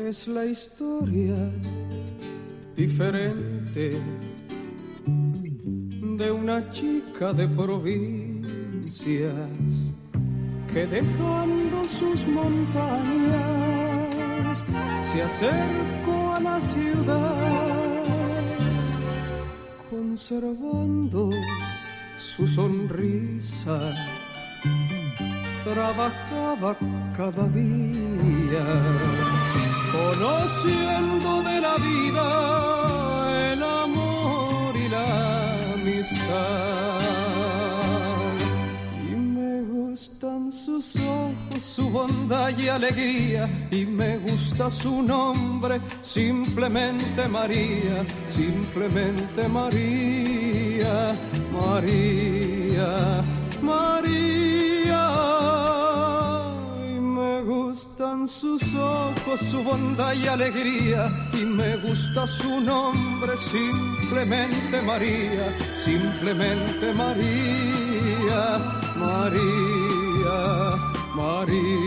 Es la historia diferente de una chica de provincias que dejando sus montañas se acercó a la ciudad, conservando su sonrisa. Trabajaba cada día, conociendo de la vida el amor y la amistad. Y me gustan sus ojos, su bondad y alegría, y me gusta su nombre, simplemente María, simplemente María, María, María. Me gustan sus ojos, su bondad y alegría, y me gusta su nombre, simplemente María, simplemente María, María, María.